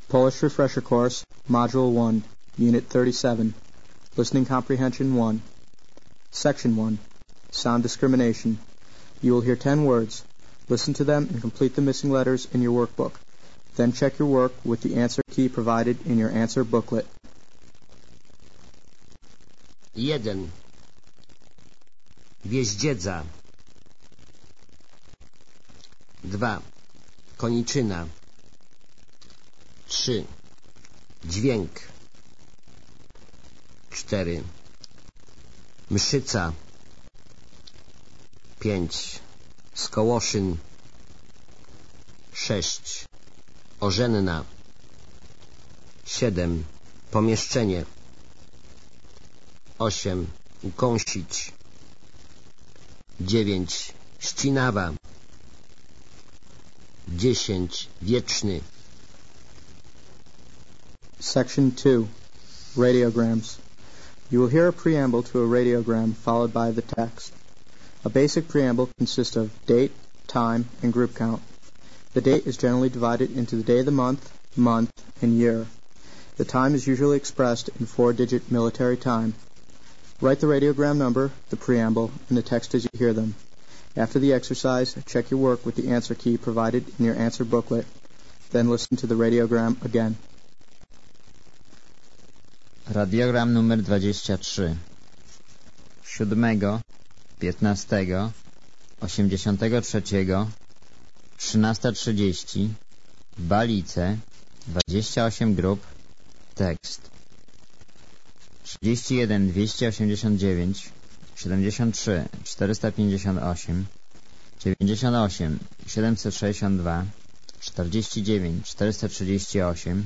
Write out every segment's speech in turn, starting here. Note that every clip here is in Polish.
Polish Refresher Course, Module 1, Unit 37, Listening Comprehension 1. Section 1, Sound Discrimination. You will hear 10 words. Listen to them and complete the missing letters in your workbook. Then check your work with the answer key provided in your answer booklet. 1. Wieździedza. 2. Koniczyna. 3. Dźwięk. 4. Mszyca. 5. Skołoszyn. 6. Ożenna. 7. Pomieszczenie. 8. Ukąsić. 9. Ścinawa. 10. Wieczny. Section 2, Radiograms. You will hear a preamble to a radiogram followed by the text. A basic preamble consists of date, time, and group count. The date is generally divided into the day of the month, and year. The time is usually expressed in 4-digit military time. Write the radiogram number, the preamble, and the text as you hear them. After the exercise, check your work with the answer key provided in your answer booklet. Then listen to the radiogram again. Radiogram numer 23. 7, 15, 83, 13:30, Balice, 28 grup, tekst. 31, 289, 73, 458, 98, 762, 49, 438,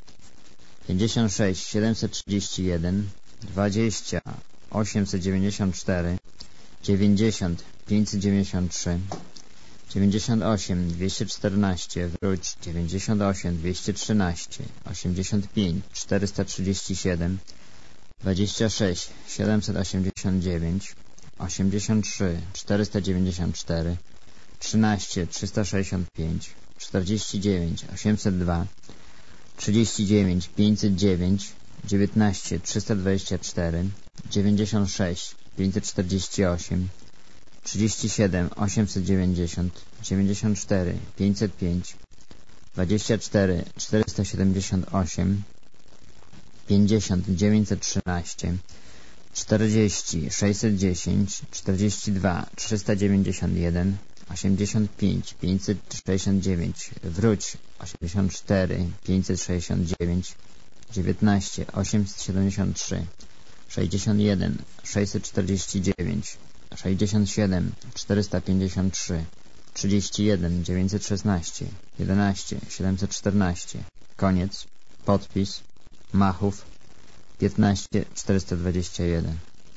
56, 731, 20, 894, 90, 593, 98, 214, wróć, 98, 213, 85, 437, 26, 789, 83, 494, 13, 365, 49, 802, 39, 509, 19, 324, 96, 548, 37, 890, 94, 505, 24, 478, 50, 913, 40, 610, 42, 391, 85, 569, wróć, 84, 569, 19, 873, 61, 649, 67, 453, 31, 916, 11, 714, koniec, podpis, Machów, 15, 421.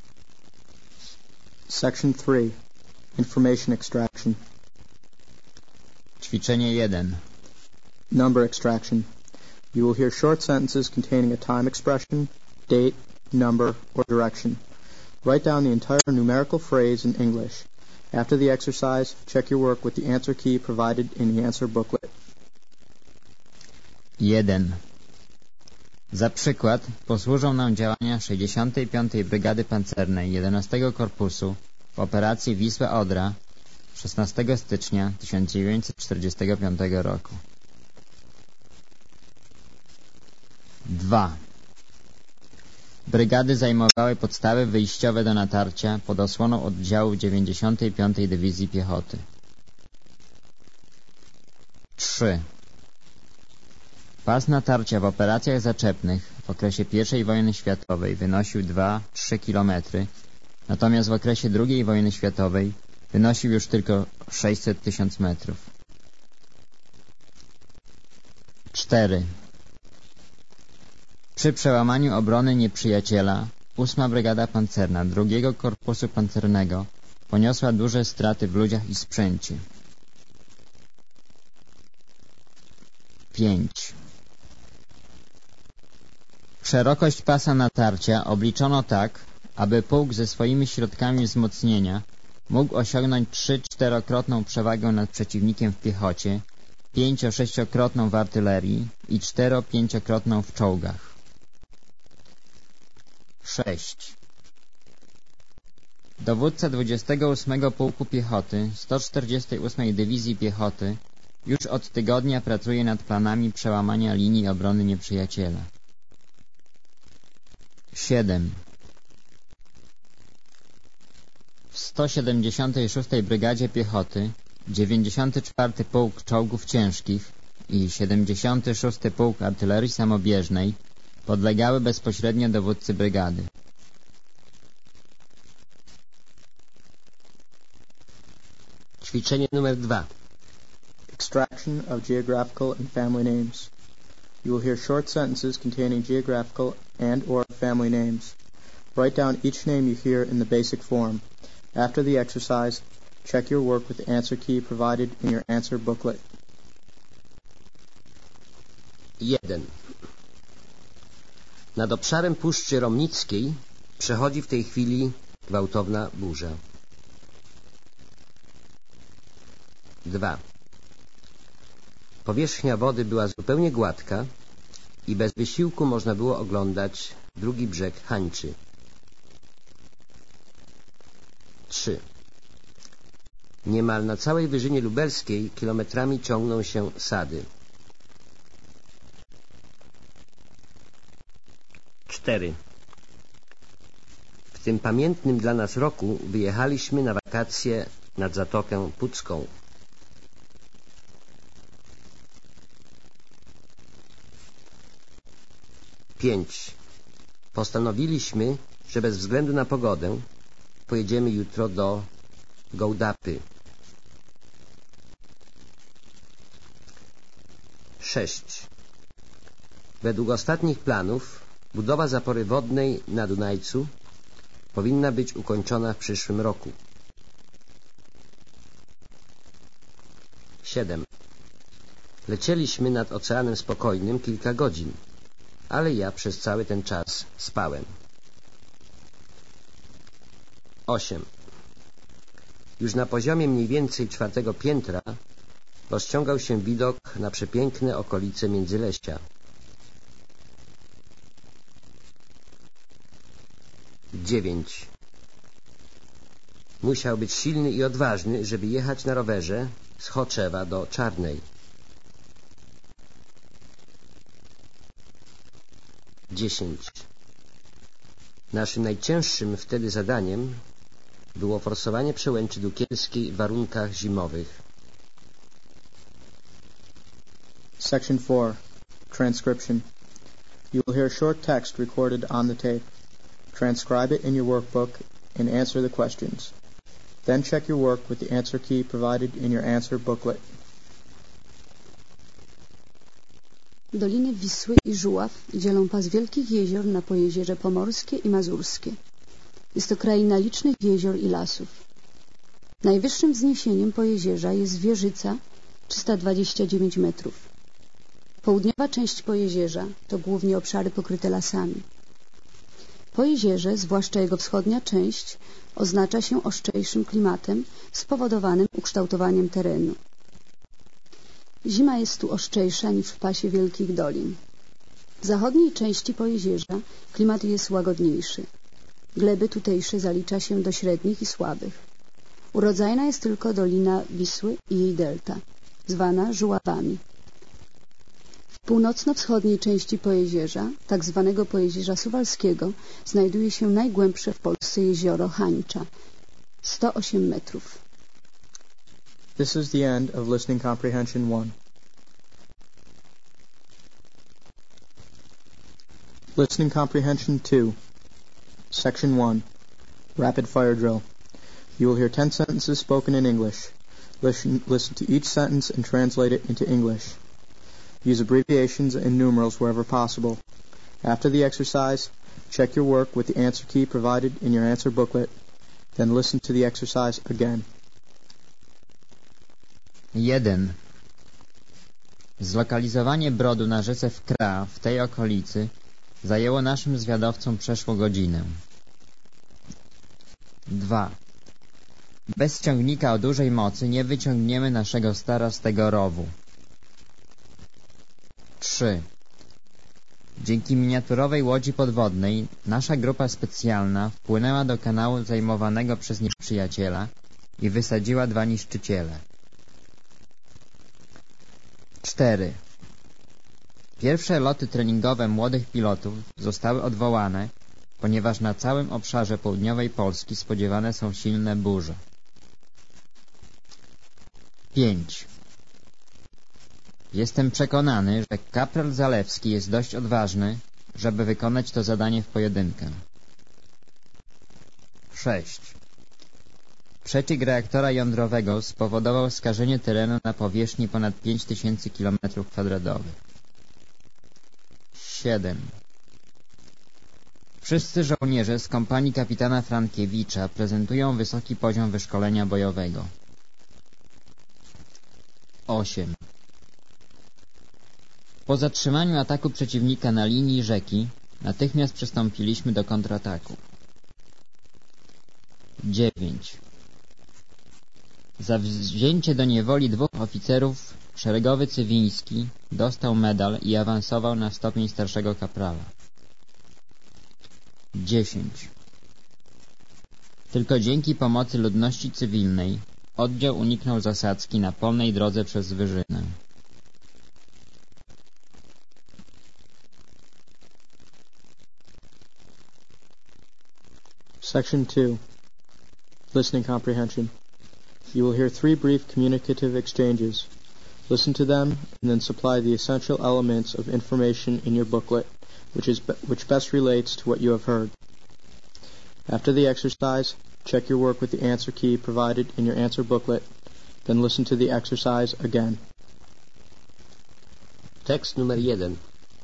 Section 3, Information Extraction. Ćwiczenie 1. Number extraction. You will hear short sentences containing a time expression, date, number, or direction. Write down the entire numerical phrase in English. After the exercise, check your work with the answer key provided in the answer booklet. 1. Za przykład posłużą nam działania 65. Brygady Pancernej 11 Korpusu w operacji Wisła-Odra 16 stycznia 1945 roku. 2. Brygady zajmowały podstawy wyjściowe do natarcia pod osłoną oddziałów 95. Dywizji Piechoty. 3. Pas natarcia w operacjach zaczepnych w okresie I wojny światowej wynosił 2-3 km, natomiast w okresie II wojny światowej wynosił już tylko 600 000 metrów. 4. Przy przełamaniu obrony nieprzyjaciela 8. Brygada Pancerna II Korpusu Pancernego poniosła duże straty w ludziach i sprzęcie. 5. Szerokość pasa natarcia obliczono tak, aby pułk ze swoimi środkami wzmocnienia mógł osiągnąć 3-4-krotną przewagę nad przeciwnikiem w piechocie 5-6-krotną w artylerii i 4-5-krotną w czołgach. 6. Dowódca 28 Pułku Piechoty 148 Dywizji Piechoty już od tygodnia pracuje nad planami przełamania linii obrony nieprzyjaciela. 7. W 176 Brygadzie Piechoty 94 Pułk Czołgów Ciężkich i 76 Pułk Artylerii Samobieżnej podlegały bezpośrednio dowódcy brygady. Ćwiczenie numer 2. Extraction of geographical and family names. You will hear short sentences containing geographical and/or family names. Write down each name you hear in the basic form. After the exercise, check your work with the answer key provided in your answer booklet. 1. Nad obszarem Puszczy Romnickiej przechodzi w tej chwili gwałtowna burza. 2. Powierzchnia wody była zupełnie gładka i bez wysiłku można było oglądać drugi brzeg Hańczy. 3. Niemal na całej wyżynie lubelskiej kilometrami ciągną się sady. 4. W tym pamiętnym dla nas roku wyjechaliśmy na wakacje nad Zatokę Pucką. 5. Postanowiliśmy, że bez względu na pogodę pojedziemy jutro do Gołdapy. 6. Według ostatnich planów budowa zapory wodnej na Dunajcu powinna być ukończona w przyszłym roku. 7. Lecieliśmy nad Oceanem Spokojnym kilka godzin, ale ja przez cały ten czas spałem. 8. Już na poziomie mniej więcej 4. piętra rozciągał się widok na przepiękne okolice Międzyleścia. 9. Musiał być silny i odważny, żeby jechać na rowerze z Choczewa do Czarnej. 10. Naszym najcięższym wtedy zadaniem było forsowanie przełęczy Dukielskiej w warunkach zimowych. Section 4. Transcription. You will hear short text recorded on the tape. Transcribe it in your workbook and answer the questions. Then check your work with the answer key provided in your answer booklet. Doliny Wisły i Żuław dzielą pas wielkich jezior na Pojezierze Pomorskie i Mazurskie. Jest to kraina licznych jezior i lasów. Najwyższym wzniesieniem Pojezierza jest Wieżyca, 329 metrów. Południowa część Pojezierza to głównie obszary pokryte lasami. Pojezierze, zwłaszcza jego wschodnia część, oznacza się ostrzejszym klimatem spowodowanym ukształtowaniem terenu. Zima jest tu ostrzejsza niż w pasie wielkich dolin. W zachodniej części Pojezierza klimat jest łagodniejszy. Gleby tutejsze zalicza się do średnich i słabych. Urodzajna jest tylko Dolina Wisły i jej delta, zwana Żuławami. W północno-wschodniej części Pojezierza, tak zwanego Pojezierza Suwalskiego, znajduje się najgłębsze w Polsce jezioro Hańcza, 108 metrów. This is the end of Listening Comprehension 1. Listening Comprehension 2. Section 1. Rapid Fire Drill. You will hear 10 sentences spoken in English. Listen to each sentence and translate it into English. Use abbreviations and numerals wherever possible. After the exercise, check your work with the answer key provided in your answer booklet. Then listen to the exercise again. 1. Zlokalizowanie brodu na rzece Wkra w tej okolicy zajęło naszym zwiadowcom przeszło godzinę. 2. Bez ciągnika o dużej mocy nie wyciągniemy naszego stara z tego rowu. 3. Dzięki miniaturowej łodzi podwodnej nasza grupa specjalna wpłynęła do kanału zajmowanego przez nieprzyjaciela i wysadziła 2 niszczyciele. 4. Pierwsze loty treningowe młodych pilotów zostały odwołane, ponieważ na całym obszarze południowej Polski spodziewane są silne burze. 5. Jestem przekonany, że kapral Zalewski jest dość odważny, żeby wykonać to zadanie w pojedynkę. 6. Przeciek reaktora jądrowego spowodował skażenie terenu na powierzchni ponad 5000 km². 7. Wszyscy żołnierze z kompanii kapitana Frankiewicza prezentują wysoki poziom wyszkolenia bojowego. 8. Po zatrzymaniu ataku przeciwnika na linii rzeki natychmiast przystąpiliśmy do kontrataku. 9. Za wzięcie do niewoli 2 oficerów szeregowy Cywiński dostał medal i awansował na stopień starszego kaprala. 10. Tylko dzięki pomocy ludności cywilnej oddział uniknął zasadzki na polnej drodze przez Wyżynę. Section 2. Listening Comprehension. You will hear 3 brief communicative exchanges. Listen to them and then supply the essential elements of information in your booklet, which best relates to what you have heard. After the exercise, check your work with the answer key provided in your answer booklet, then listen to the exercise again. Tekst numer 1.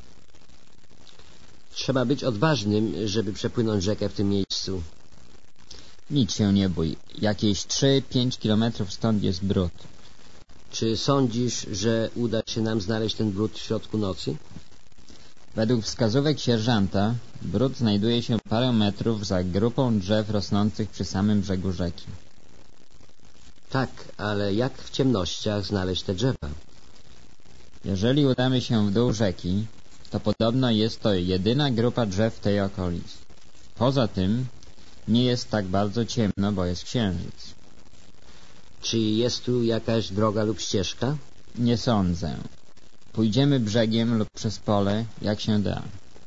Trzeba być odważnym, żeby przepłynąć rzekę w tym miejscu. Nic się nie bój. Jakieś 3-5 kilometrów stąd jest brud. Czy sądzisz, że uda się nam znaleźć ten brud w środku nocy? Według wskazówek sierżanta brud znajduje się parę metrów za grupą drzew rosnących przy samym brzegu rzeki. Tak, ale jak w ciemnościach znaleźć te drzewa? Jeżeli udamy się w dół rzeki, to podobno jest to jedyna grupa drzew w tej okolicy. Poza tym nie jest tak bardzo ciemno, bo jest księżyc. Czy jest tu jakaś droga lub ścieżka? Nie sądzę. Pójdziemy brzegiem lub przez pole, jak się da.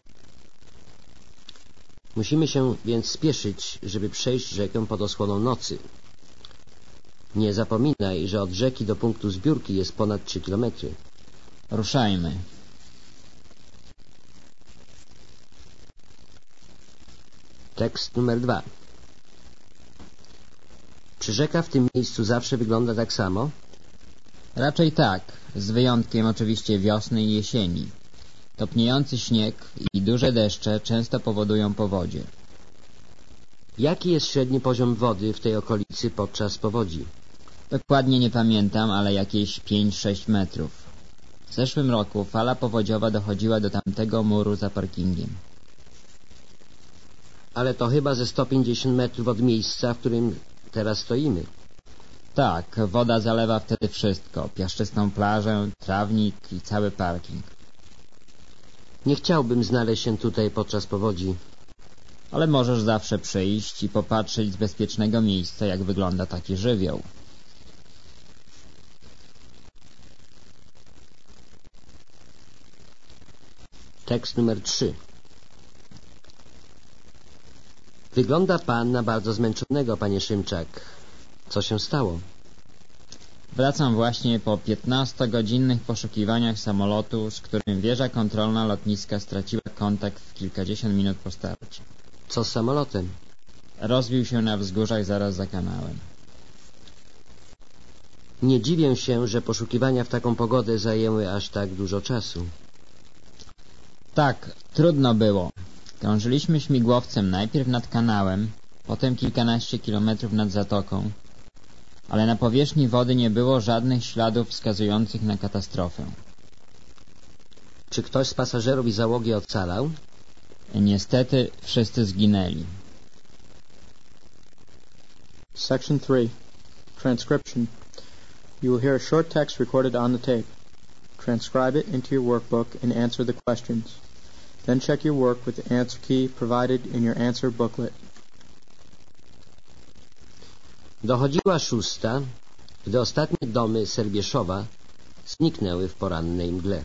Musimy się więc spieszyć, żeby przejść rzekę pod osłoną nocy. Nie zapominaj, że od rzeki do punktu zbiórki jest ponad 3 kilometry. Ruszajmy. Tekst numer 2. Czy rzeka w tym miejscu zawsze wygląda tak samo? Raczej tak, z wyjątkiem oczywiście wiosny i jesieni. Topniejący śnieg i duże deszcze często powodują powodzie. Jaki jest średni poziom wody w tej okolicy podczas powodzi? Dokładnie nie pamiętam, ale jakieś 5-6 metrów. W zeszłym roku fala powodziowa dochodziła do tamtego muru za parkingiem. Ale to chyba ze 150 metrów od miejsca, w którym teraz stoimy. Tak, woda zalewa wtedy wszystko. Piaszczystą plażę, trawnik i cały parking. Nie chciałbym znaleźć się tutaj podczas powodzi. Ale możesz zawsze przyjść i popatrzeć z bezpiecznego miejsca, jak wygląda taki żywioł. Tekst numer 3. Wygląda pan na bardzo zmęczonego, panie Szymczak. Co się stało? Wracam właśnie po 15-godzinnych poszukiwaniach samolotu, z którym wieża kontrolna lotniska straciła kontakt w kilkadziesiąt minut po starcie. Co z samolotem? Rozbił się na wzgórzach zaraz za kanałem. Nie dziwię się, że poszukiwania w taką pogodę zajęły aż tak dużo czasu. Tak, trudno było. Krążyliśmy śmigłowcem najpierw nad kanałem, potem kilkanaście kilometrów nad zatoką, ale na powierzchni wody nie było żadnych śladów wskazujących na katastrofę. Czy ktoś z pasażerów i załogi ocalał? Niestety wszyscy zginęli. Section 3. Transcription. You will hear a short text recorded on the tape. transcribe it into your workbook, and answer the questions. Then check your work with the answer key provided in your answer booklet. Dochodziła 6:00, gdy ostatnie domy Serbieszowa zniknęły w porannej mgle.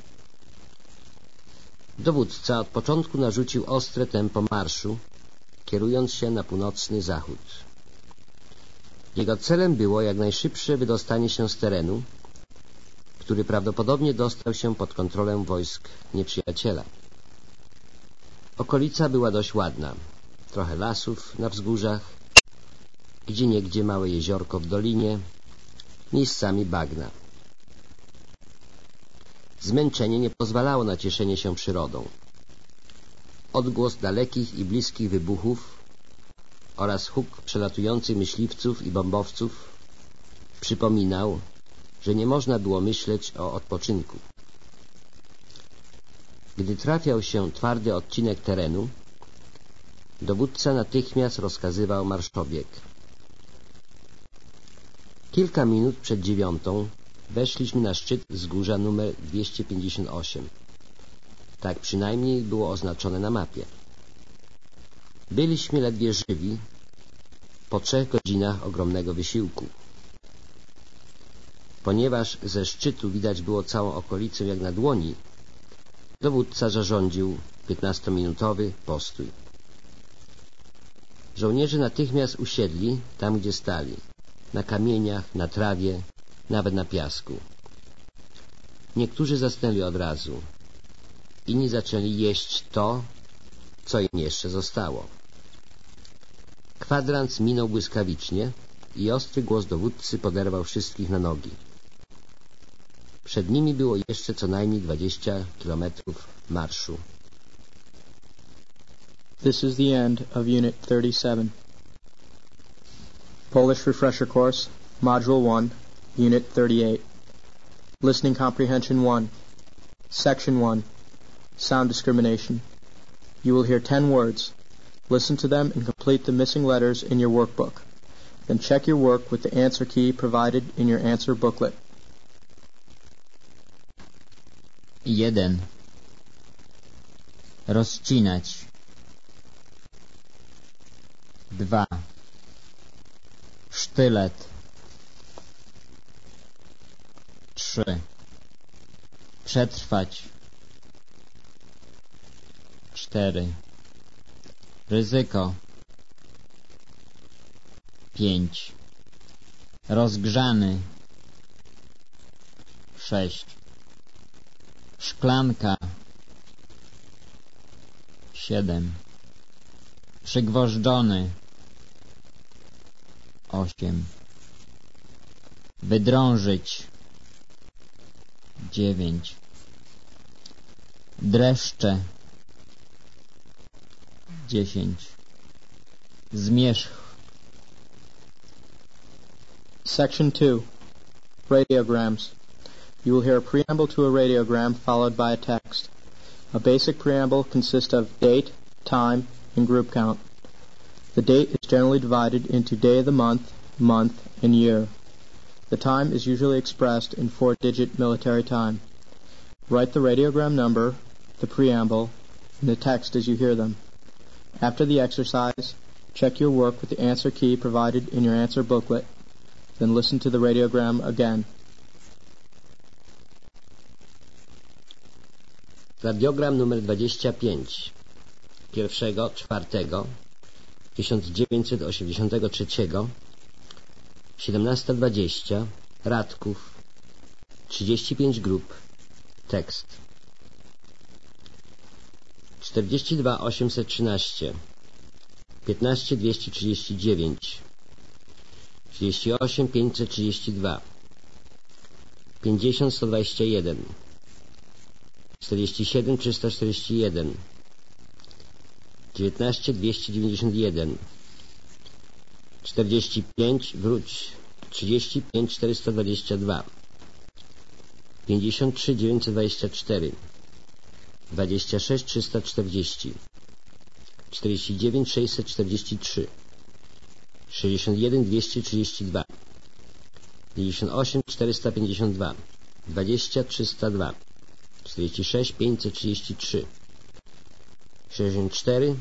Dowódca od początku narzucił ostre tempo marszu, kierując się na północny zachód. Jego celem było jak najszybsze wydostanie się z terenu, który prawdopodobnie dostał się pod kontrolę wojsk nieprzyjaciela. Okolica była dość ładna. Trochę lasów na wzgórzach, gdzieniegdzie małe jeziorko w dolinie, miejscami bagna. Zmęczenie nie pozwalało na cieszenie się przyrodą. Odgłos dalekich i bliskich wybuchów oraz huk przelatujących myśliwców i bombowców przypominał, że nie można było myśleć o odpoczynku. Gdy trafiał się twardy odcinek terenu, dowódca natychmiast rozkazywał marszobieg. Kilka minut przed 9:00 weszliśmy na szczyt wzgórza numer 258. Tak przynajmniej było oznaczone na mapie. Byliśmy ledwie żywi po 3 godzinach ogromnego wysiłku. Ponieważ ze szczytu widać było całą okolicę jak na dłoni, dowódca zarządził 15-minutowy postój. Żołnierze natychmiast usiedli tam, gdzie stali, na kamieniach, na trawie, nawet na piasku. Niektórzy zasnęli od razu, inni zaczęli jeść to, co im jeszcze zostało. Kwadrans minął błyskawicznie i ostry głos dowódcy poderwał wszystkich na nogi. Przed nimi było jeszcze co najmniej 20 kilometrów marszu. This is the end of Unit 37. Polish Refresher Course, Module 1, Unit 38. Listening Comprehension 1. Section 1. Sound Discrimination. You will hear 10 words. Listen to them and complete the missing letters in your workbook. Then check your work with the answer key provided in your answer booklet. 1. Rozcinać. 2. Sztylet. 3. Przetrwać. 4. Ryzyko. 5. Rozgrzany. 6. Szklanka. 7. Przygwożdżony. 8. Wydrążyć. 9. Dreszcze. 10. Zmierzch. Section 2. Radiograms. You will hear a preamble to a radiogram followed by a text. A basic preamble consists of date, time, and group count. The date is generally divided into day of the month, and year. The time is usually expressed in 4-digit military time. Write the radiogram number, the preamble, and the text as you hear them. After the exercise, check your work with the answer key provided in your answer booklet. Then listen to the radiogram again. Radiogram numer 25 1.4.1983 17:20 Radków 35 grup Tekst 42.813 15.239 38.532 50.121 47.341 19.291 45 wróć 35.422 53.924 26.340 49.643 61.232 58.452 20 302, 46 533, 64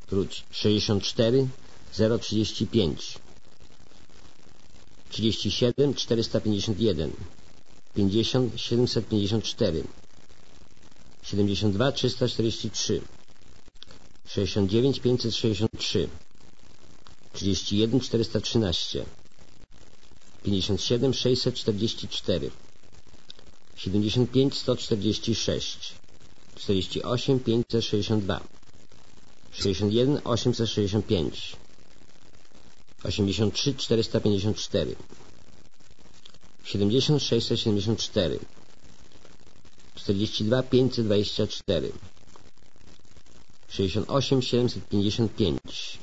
64 035, 37 451, 50 754, 72 343, 69 563, 31 413, 57 644, 75 146, 48 562, 61 865, 83 454, 70 674, 42 524, 68 755,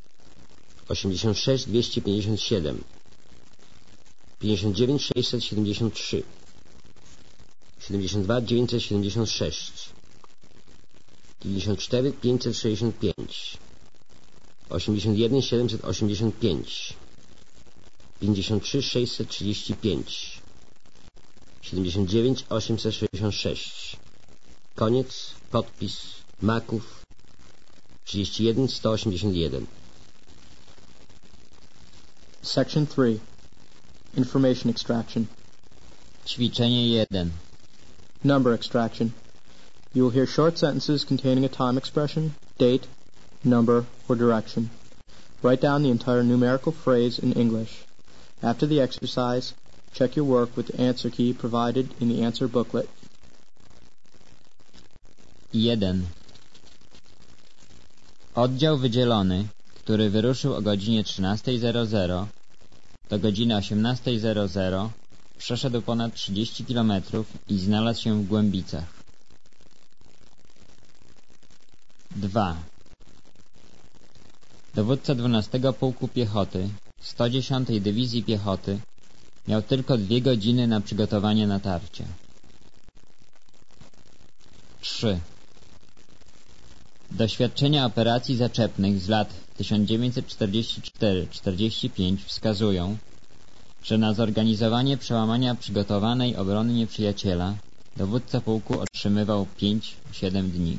86 257, 59 673, 72 976, 94 565, 81 785, 53 635, 79 866. Koniec. Podpis Maków 31 181. Section 3. Information extraction. Ćwiczenie 1. Number extraction. You will hear short sentences containing a time expression, date, number, or direction. Write down the entire numerical phrase in English. After the exercise, check your work with the answer key provided in the answer booklet. 1. Oddział wydzielony, który wyruszył o godzinie 13:00 do godziny 18:00, przeszedł ponad 30 km i znalazł się w Głębicach. 2. Dowódca 12 Pułku Piechoty 110 Dywizji Piechoty miał tylko 2 godziny na przygotowanie natarcia. 3. Doświadczenia operacji zaczepnych z lat 1944-45 wskazują, że na zorganizowanie przełamania przygotowanej obrony nieprzyjaciela dowódca pułku otrzymywał 5-7 dni.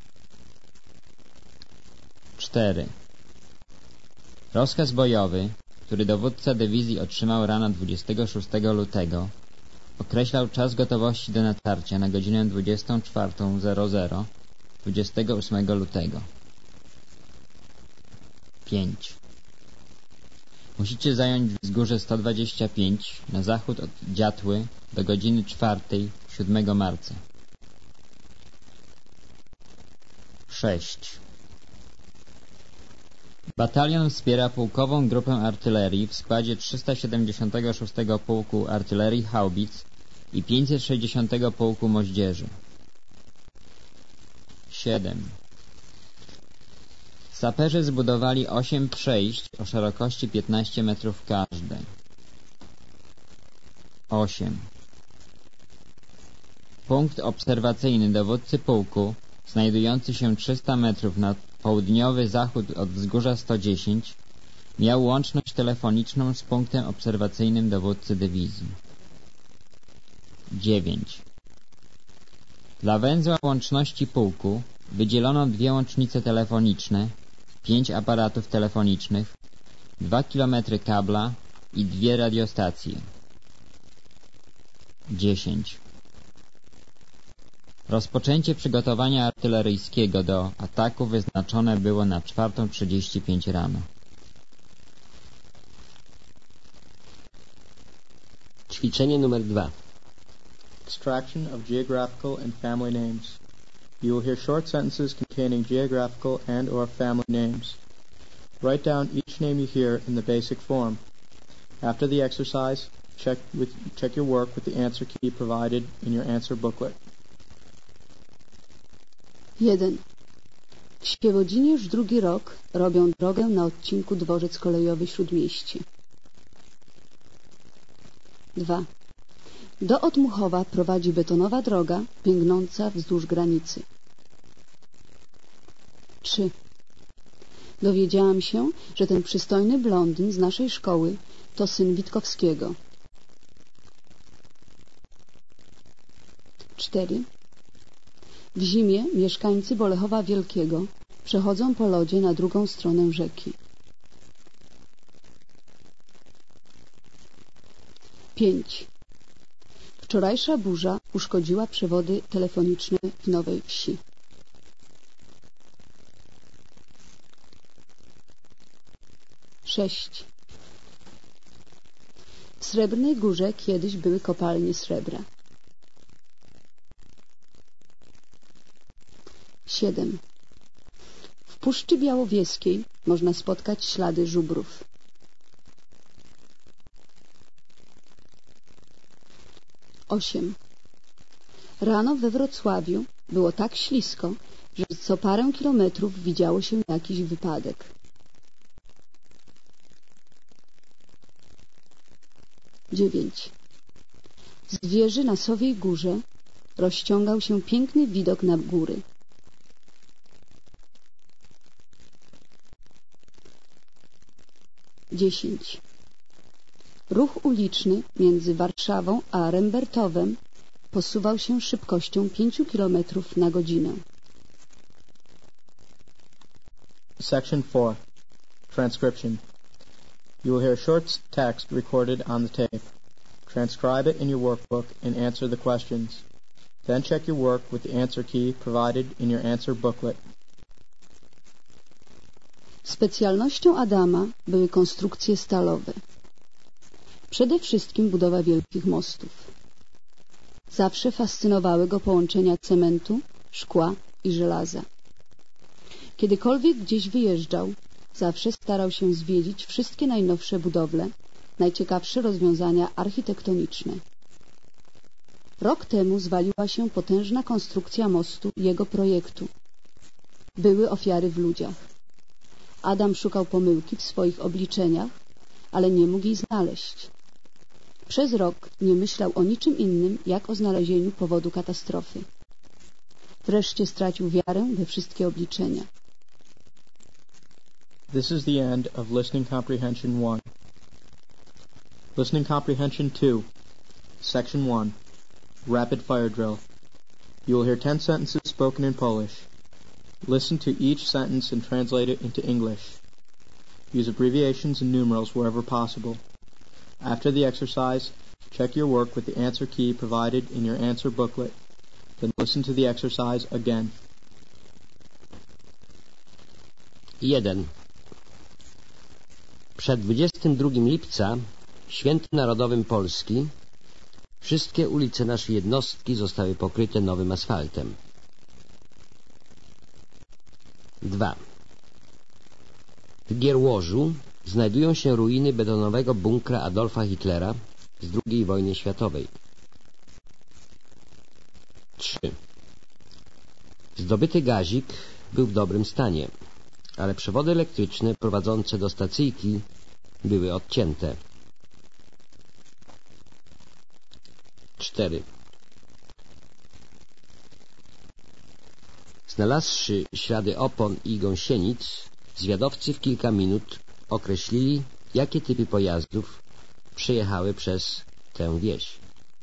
4. Rozkaz bojowy, który dowódca dywizji otrzymał rano 26 lutego, określał czas gotowości do natarcia na godzinę 24:00 28 lutego. 5. Musicie zająć wzgórze 125 na zachód od Dziatły do godziny 4 7 marca. 6. Batalion wspiera pułkową grupę artylerii w składzie 376 Pułku Artylerii Haubic i 560 Pułku Moździerzy. 7. Saperzy zbudowali 8 przejść o szerokości 15 metrów każde. 8. Punkt obserwacyjny dowódcy pułku, znajdujący się 300 metrów na południowy zachód od wzgórza 110, miał łączność telefoniczną z punktem obserwacyjnym dowódcy dywizji. 9. Dla węzła łączności pułku wydzielono 2 łącznice telefoniczne, 5 aparatów telefonicznych, 2 km kabla i 2 radiostacje. 10. Rozpoczęcie przygotowania artyleryjskiego do ataku wyznaczone było na 4:35 rano. Ćwiczenie numer 2. Extraction of geographical and family names. You will hear short sentences containing geographical and or family names. Write down each name you hear in the basic form. After the exercise, check your work with the answer key provided in your answer booklet. 1. W Świebodzinie już 2. rok robią drogę na odcinku dworzec kolejowy Śródmieście. 2. Do Otmuchowa prowadzi betonowa droga biegnąca wzdłuż granicy. 3. Dowiedziałam się, że ten przystojny blondyn z naszej szkoły to syn Witkowskiego. 4. W zimie mieszkańcy Bolechowa Wielkiego przechodzą po lodzie na drugą stronę rzeki. 5. Wczorajsza burza uszkodziła przewody telefoniczne w Nowej Wsi. 6. W Srebrnej Górze kiedyś były kopalnie srebra. 7. W Puszczy Białowieskiej można spotkać ślady żubrów. 8. Rano we Wrocławiu było tak ślisko, że co parę kilometrów widziało się jakiś wypadek. 9. Z wieży na Sowiej Górze rozciągał się piękny widok na góry. 10. Ruch uliczny między Warszawą a Rembertowem posuwał się szybkością 5 km na godzinę. Section 4. Transcription. You will hear short text recorded on the tape. Transcribe it in your workbook and answer the questions. Then check your work with the answer key provided in your answer booklet. Specjalnością Adama były konstrukcje stalowe. Przede wszystkim budowa wielkich mostów. Zawsze fascynowały go połączenia cementu, szkła i żelaza. Kiedykolwiek gdzieś wyjeżdżał, zawsze starał się zwiedzić wszystkie najnowsze budowle, najciekawsze rozwiązania architektoniczne. Rok temu zwaliła się potężna konstrukcja mostu i jego projektu. Były ofiary w ludziach. Adam szukał pomyłki w swoich obliczeniach, ale nie mógł jej znaleźć. Przez rok nie myślał o niczym innym, jak o znalezieniu powodu katastrofy. Wreszcie stracił wiarę we wszystkie obliczenia. This is the end of Listening Comprehension 1. Listening Comprehension 2. Section 1. Rapid Fire Drill. You will hear 10 sentences spoken in Polish. Listen to each sentence and translate it into English. Use abbreviations and numerals wherever possible. After the exercise, check your work with the answer key provided in your answer booklet. Then listen to the exercise again. 1. Przed 22 lipca, Świętem Narodowym Polski, wszystkie ulice naszej jednostki zostały pokryte nowym asfaltem. 2. W Gierłożu znajdują się ruiny betonowego bunkra Adolfa Hitlera z II wojny światowej. 3. Zdobyty gazik był w dobrym stanie, ale przewody elektryczne prowadzące do stacyjki były odcięte. 4. Znalazłszy ślady opon i gąsienic, zwiadowcy w kilka minut określili, jakie typy pojazdów przejechały przez tę wieś.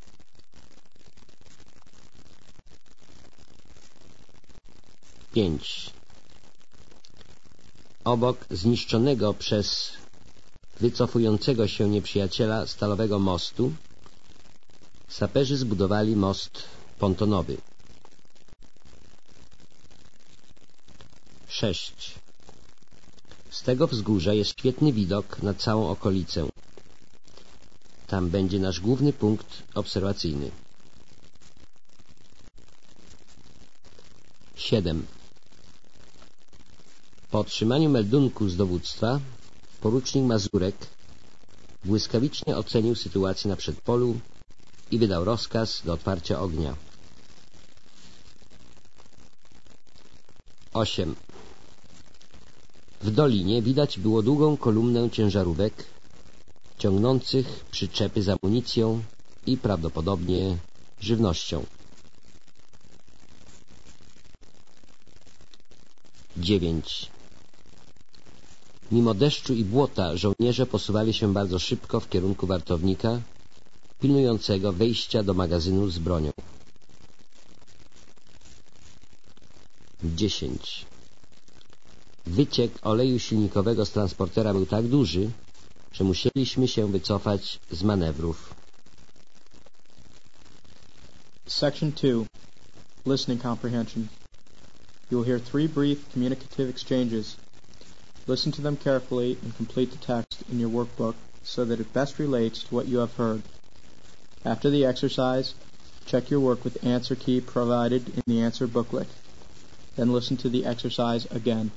5. Obok zniszczonego przez wycofującego się nieprzyjaciela stalowego mostu saperzy zbudowali most pontonowy. 6. Z tego wzgórza jest świetny widok na całą okolicę. Tam będzie nasz główny punkt obserwacyjny. 7. Po otrzymaniu meldunku z dowództwa porucznik Mazurek błyskawicznie ocenił sytuację na przedpolu i wydał rozkaz do otwarcia ognia. 8. W dolinie widać było długą kolumnę ciężarówek ciągnących przyczepy z amunicją i prawdopodobnie żywnością. 9. Mimo deszczu i błota żołnierze posuwali się bardzo szybko w kierunku wartownika pilnującego wejścia do magazynu z bronią. 10. Wyciek oleju silnikowego z transportera był tak duży, że musieliśmy się wycofać z manewrów. Section 2. Listening Comprehension. You will hear 3 brief communicative exchanges. Listen to them carefully and complete the text in your workbook so that it best relates to what you have heard. After the exercise, check your work with the answer key provided in the answer booklet. Then listen to the exercise again.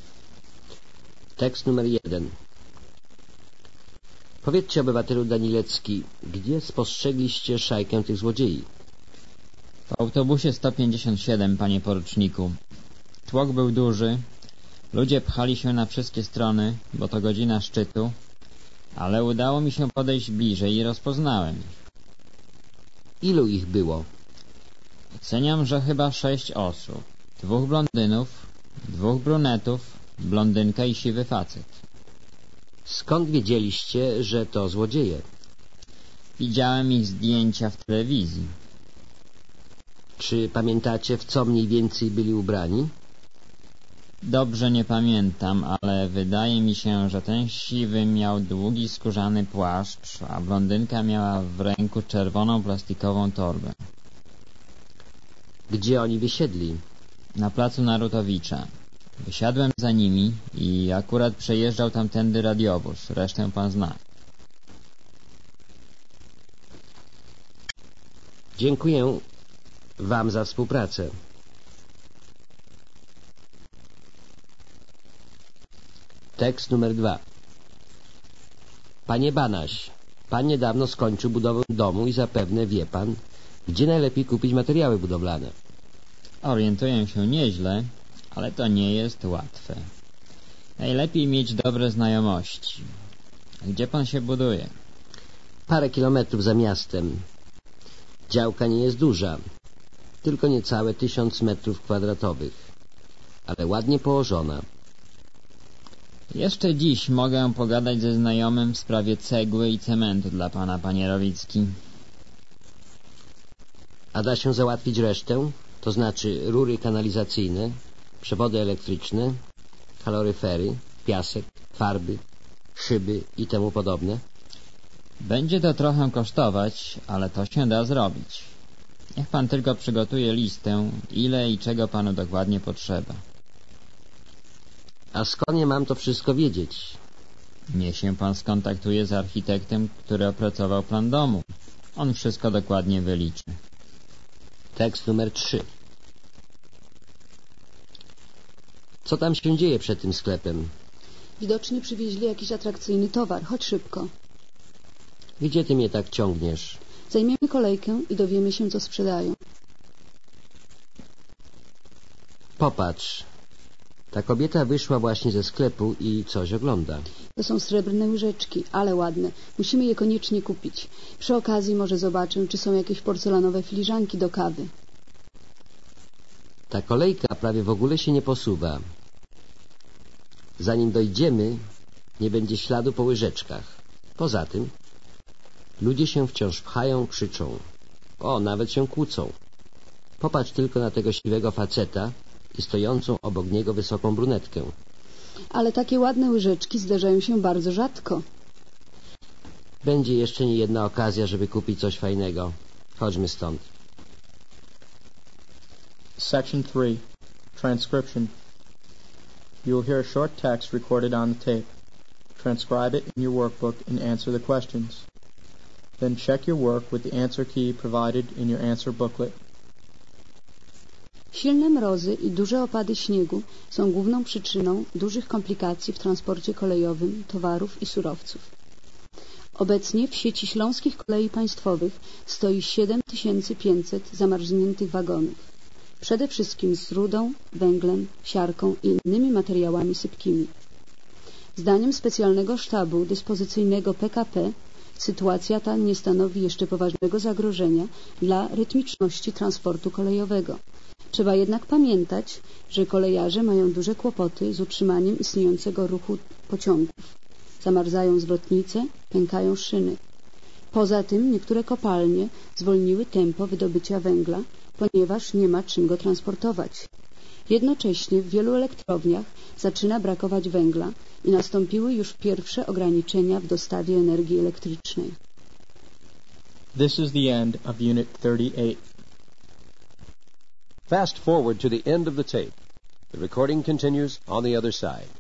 Tekst numer 1. Powiedzcie, obywatelu Danilecki, gdzie spostrzegliście szajkę tych złodziei? W autobusie 157, panie poruczniku. Tłok był duży, ludzie pchali się na wszystkie strony, bo to godzina szczytu, ale udało mi się podejść bliżej i rozpoznałem ich. Ilu ich było? Oceniam, że chyba 6 osób. 2 blondynów, 2 brunetów, blondynka i siwy facet. Skąd wiedzieliście, że to złodzieje? Widziałem ich zdjęcia w telewizji. Czy pamiętacie, w co mniej więcej byli ubrani? Dobrze nie pamiętam, ale wydaje mi się, że ten siwy miał długi skórzany płaszcz, a blondynka miała w ręku czerwoną plastikową torbę. Gdzie oni wysiedli? Na placu Narutowicza. Wysiadłem za nimi i akurat przejeżdżał tamtędy radiowóz. Resztę pan zna. Dziękuję wam za współpracę. Tekst numer 2. Panie Banaś, pan niedawno skończył budowę domu i zapewne wie pan, gdzie najlepiej kupić materiały budowlane. Orientuję się nieźle, ale to nie jest łatwe. Najlepiej mieć dobre znajomości. Gdzie pan się buduje? Parę kilometrów za miastem. Działka nie jest duża, tylko niecałe 1000 metrów kwadratowych, ale ładnie położona. Jeszcze dziś mogę pogadać ze znajomym w sprawie cegły i cementu dla pana, panie Rowicki. A da się załatwić resztę? To znaczy rury kanalizacyjne, przewody elektryczne, kaloryfery, piasek, farby, szyby i temu podobne? Będzie to trochę kosztować, ale to się da zrobić. Niech pan tylko przygotuje listę, ile i czego panu dokładnie potrzeba. A skąd ja mam to wszystko wiedzieć? Niech się pan skontaktuje z architektem, który opracował plan domu. On wszystko dokładnie wyliczy. Tekst numer 3. Co tam się dzieje przed tym sklepem? Widocznie przywieźli jakiś atrakcyjny towar. Chodź szybko. Gdzie ty mnie tak ciągniesz? Zajmiemy kolejkę i dowiemy się, co sprzedają. Popatrz. Ta kobieta wyszła właśnie ze sklepu i coś ogląda. To są srebrne łyżeczki, ale ładne. Musimy je koniecznie kupić. Przy okazji może zobaczę, czy są jakieś porcelanowe filiżanki do kawy. Ta kolejka prawie w ogóle się nie posuwa. Zanim dojdziemy, nie będzie śladu po łyżeczkach. Poza tym ludzie się wciąż pchają, krzyczą. O, nawet się kłócą. Popatrz tylko na tego siwego faceta i stojącą obok niego wysoką brunetkę. Ale takie ładne łyżeczki zdarzają się bardzo rzadko. Będzie jeszcze nie jedna okazja, żeby kupić coś fajnego. Chodźmy stąd. Section 3. Transcription. You will hear a short text recorded on the tape. Transcribe it in your workbook and answer the questions. Then check your work with the answer key provided in your answer booklet. Silne mrozy i duże opady śniegu są główną przyczyną dużych komplikacji w transporcie kolejowym towarów i surowców. Obecnie w sieci Śląskich Kolei Państwowych stoi 7500 zamarzniętych wagonów. Przede wszystkim z rudą, węglem, siarką i innymi materiałami sypkimi. Zdaniem specjalnego sztabu dyspozycyjnego PKP sytuacja ta nie stanowi jeszcze poważnego zagrożenia dla rytmiczności transportu kolejowego. Trzeba jednak pamiętać, że kolejarze mają duże kłopoty z utrzymaniem istniejącego ruchu pociągów. Zamarzają zwrotnice, pękają szyny. Poza tym niektóre kopalnie zwolniły tempo wydobycia węgla, ponieważ nie ma czym go transportować. Jednocześnie w wielu elektrowniach zaczyna brakować węgla i nastąpiły już pierwsze ograniczenia w dostawie energii elektrycznej. This is the end of Unit 38. Fast forward to the end of the tape. The recording continues on the other side.